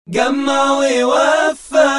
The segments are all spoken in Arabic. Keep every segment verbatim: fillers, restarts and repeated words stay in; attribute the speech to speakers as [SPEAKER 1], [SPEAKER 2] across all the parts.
[SPEAKER 1] جمع ويوفى.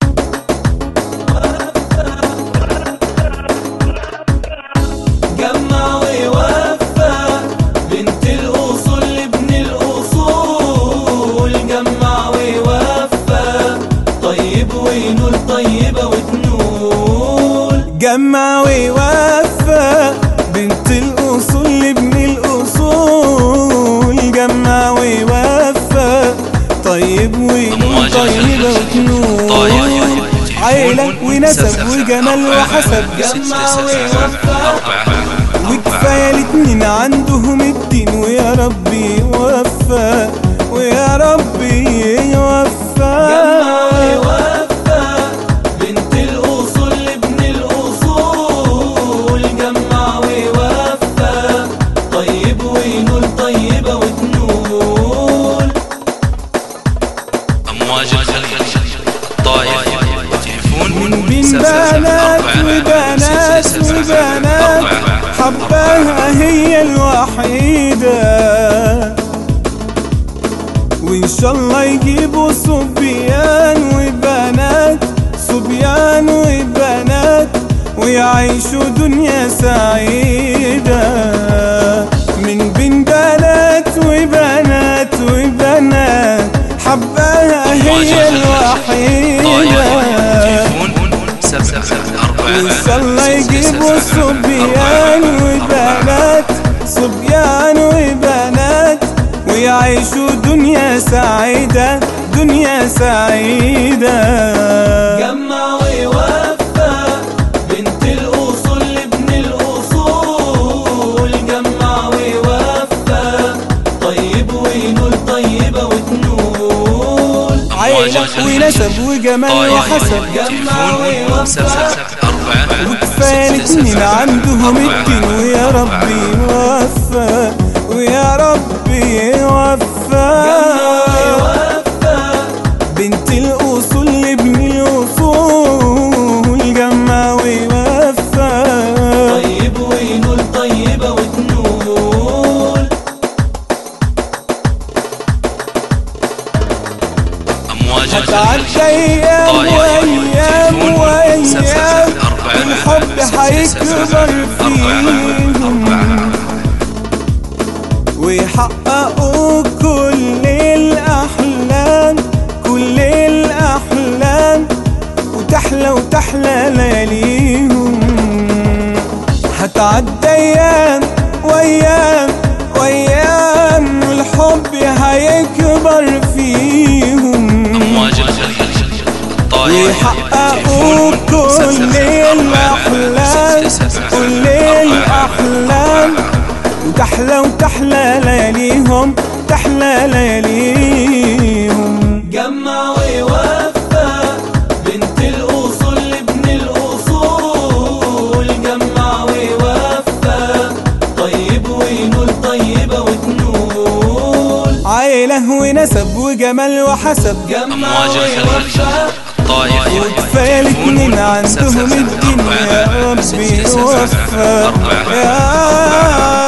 [SPEAKER 1] جمع ويوفى بنت الأصول لابن الأصول. جمع ويوفى طيب وينول طيبة وتنول.
[SPEAKER 2] جمع ويوفى بنت الأصول لابن الأصول. جمع ويوفى طيب وينول طيبة وتنول. عيلة ونسب وجمال وحسب.
[SPEAKER 1] جمع ويوفى
[SPEAKER 2] وكفاية الاتنين عندهم الدين. ويا ربي يوفى ويا ربي يوفى.
[SPEAKER 1] جمع ويوفى بنت الأصول لابن الأصول. جمع ويوفى طيب وينول طيبة وتنول.
[SPEAKER 3] أمواج الخليج طايف تليفون
[SPEAKER 2] من بين بنات وبنات وبنات حباها هي الوحيدة. وإن شاء الله يجيبوا صبيان وبنات صبيان وبنات ويعيشوا دنيا سعيدة. من بين بنات وبنات وبنات حباها هي الوحيدة. وإن شاء الله يجيبوا صبيان وبنات صبيان وبنات ويعيشوا دنيا سعيدة دنيا سعيدة.
[SPEAKER 1] جمع ويوفى بنت الأصول لابن الأصول. جمع ويوفى طيب وينول طيبة وتنول.
[SPEAKER 2] عيلة ونسب وجمال وحسب.
[SPEAKER 1] جمع ويوفى
[SPEAKER 2] وكفاية الاتنين عندهم الدين. ويا ربي يوفى ويا ربي يوفى. بنت الأصول لابن الأصول. جمع ويوفى
[SPEAKER 1] طيب وينول طيبة وتنول. هتعدي أيام وأيام وأيام الحب هيكبر فيهم ويحققوا كل الأحلام كل الأحلام وتحلى وتحلى لياليهم. هتعدي أيام وأيام وأيام والحب هيكبر فيهم ويحققوا كل الأحلام كل الأحلام وتحلى وتحلى لياليهم تحلى لياليهم. جمع ويوفى بنت الأصول لابن الأصول. جمع ويوفى طيب وينول طيبة وتنول.
[SPEAKER 2] عيلة ونسب وجمال وحسب.
[SPEAKER 1] جمع ويوفى
[SPEAKER 2] وكفاية الاتنين عندهم الدين. يا ربي يوفى يا